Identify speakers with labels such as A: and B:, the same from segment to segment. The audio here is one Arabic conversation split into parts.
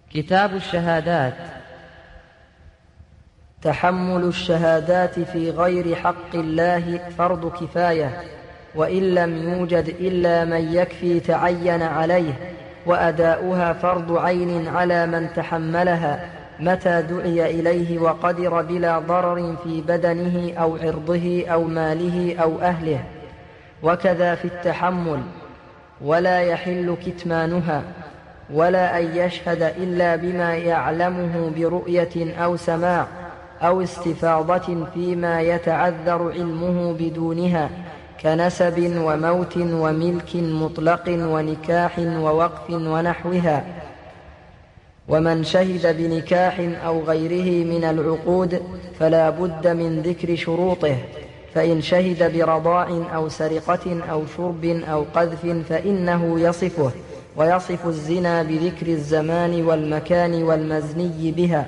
A: كتاب الشهادات.
B: تحمل الشهادات في غير حق الله فرض كفاية، وإن لم يوجد إلا من يكفي تعين عليه، وأداؤها فرض عين على من تحملها متى دعي إليه وقدر بلا ضرر في بدنه أو عرضه أو ماله أو أهله. وكذا في التحمل، ولا يحل كتمانها، ولا أن يشهد إلا بما يعلمه برؤية أو سماع أو استفاضة فيما يتعذر علمه بدونها، كنسب وموت وملك مطلق ونكاح ووقف ونحوها. ومن شهد بنكاح أو غيره من العقود فلا بد من ذكر شروطه، فإن شهد برضاع أو سرقة أو شرب أو قذف فإنه يصفه، ويصف الزنا بذكر الزمان والمكان والمزني بها،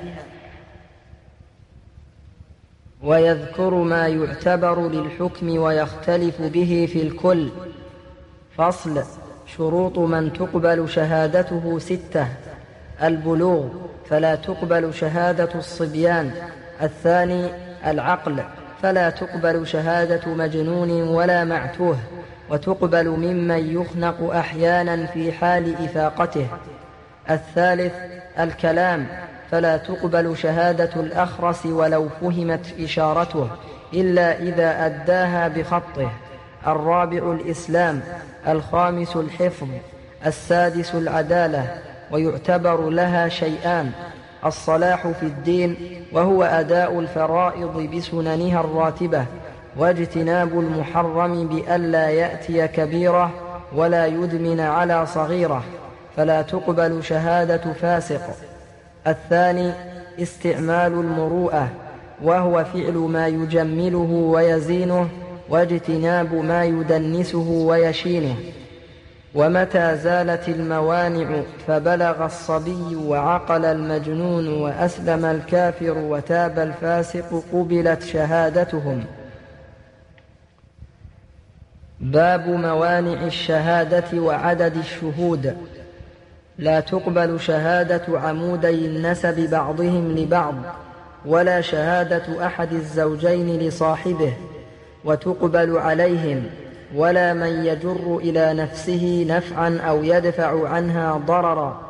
B: ويذكر ما يعتبر للحكم ويختلف به في الكل. فصل. شروط من تقبل شهادته 6: البلوغ، فلا تقبل شهادة الصبيان. الثاني العقل، فلا تقبل شهادة مجنون ولا معتوه، وتقبل ممن يخنق أحيانا في حال إفاقته. الثالث الكلام، فلا تقبل شهادة الأخرس ولو فهمت إشارته إلا إذا أداها بخطه. الرابع الإسلام. الخامس الحفظ. السادس العدالة، ويعتبر لها شيئان: الصلاح في الدين، وهو أداء الفرائض بسننها الراتبة، واجتناب المحرم بألا يأتي كبيرة ولا يدمن على صغيرة، فلا تقبل شهادة فاسق. الثاني استعمال المروءة، وهو فعل ما يجمله ويزينه، واجتناب ما يدنسه ويشينه. ومتى زالت الموانع فبلغ الصبي وعقل المجنون وأسلم الكافر وتاب الفاسق قبلت شهادتهم. باب موانع الشهادة وعدد الشهود. لا تقبل شهادة عمودي النسب بعضهم لبعض، ولا شهادة أحد الزوجين لصاحبه، وتقبل عليهم، ولا من يجر إلى نفسه نفعا أو يدفع عنها ضررا،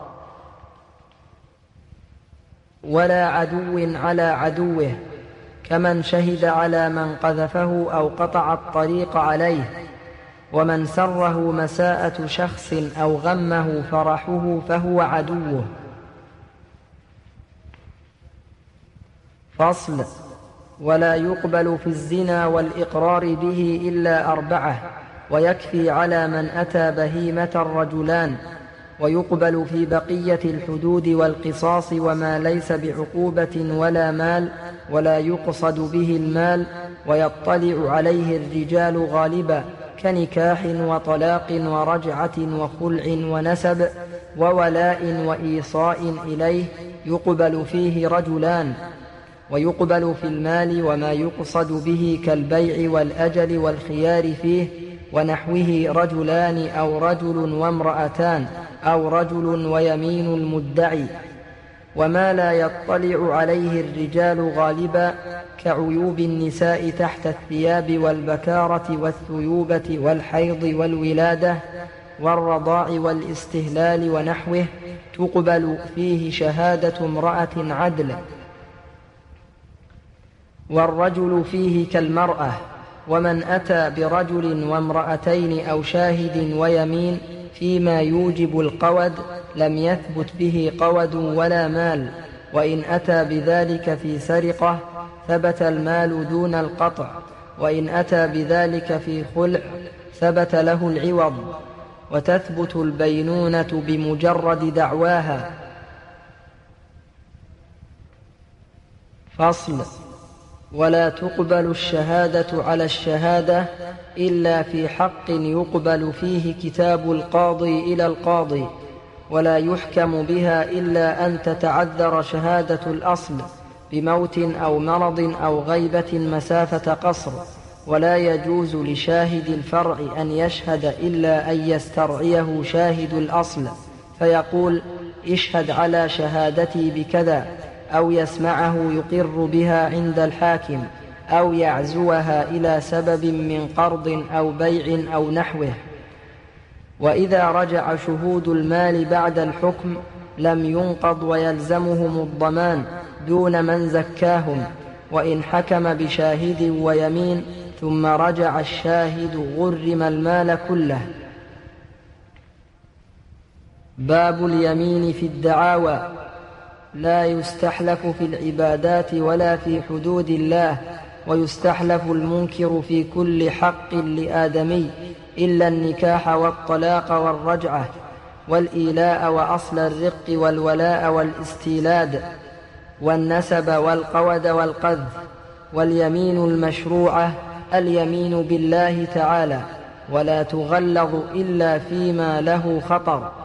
B: ولا عدو على عدوه، كمن شهد على من قذفه أو قطع الطريق عليه. ومن سره مساءة شخص أو غمه فرحه فهو عدوه. فصل. ولا يقبل في الزنا والإقرار به إلا 4، ويكفي على من أتى بهيمة الرجلان. ويقبل في بقية الحدود والقصاص وما ليس بعقوبة ولا مال، ولا يقصد به المال، ويطلع عليه الرجال غالبا، كنكاح وطلاق ورجعة وخلع ونسب وولاء وإيصاء إليه، يقبل فيه رجلان. ويقبل في المال وما يقصد به كالبيع والأجل والخيار فيه ونحوه رجلان أو رجل وامرأتان أو رجل ويمين المدعي. وما لا يطلع عليه الرجال غالبا كعيوب النساء تحت الثياب والبكارة والثيوبة والحيض والولادة والرضاع والاستهلال ونحوه، تقبل فيه شهادة امرأة عدل. والرجل فيه كالمرأة. ومن أتى برجل وامرأتين أو شاهد ويمين فيما يوجب القود لم يثبت به قود ولا مال، وإن أتى بذلك في سرقة ثبت المال دون القطع، وإن أتى بذلك في خلع ثبت له العوض، وتثبت البينونة بمجرد دعواها. فصل. ولا تقبل الشهادة على الشهادة إلا في حق يقبل فيه كتاب القاضي إلى القاضي، ولا يحكم بها إلا أن تتعذر شهادة الأصل بموت أو مرض أو غيبة مسافة قصر. ولا يجوز لشاهد الفرع أن يشهد إلا أن يسترعيه شاهد الأصل، فيقول: اشهد على شهادتي بكذا، أو يسمعه يقر بها عند الحاكم، أو يعزوها إلى سبب من قرض أو بيع أو نحوه. وإذا رجع شهود المال بعد الحكم لم ينقض ويلزمهم الضمان دون من زكاهم، وإن حكم بشاهد ويمين ثم رجع الشاهد غرم المال كله. باب اليمين في الدعاوى. لا يستحلف في العبادات ولا في حدود الله، ويستحلف المنكر في كل حق لآدمي إلا النكاح والطلاق والرجعة والإيلاء وأصل الرق والولاء والاستيلاد والنسب والقود والقذف. واليمين المشروعة اليمين بالله تعالى، ولا تغلظ إلا فيما له خطر،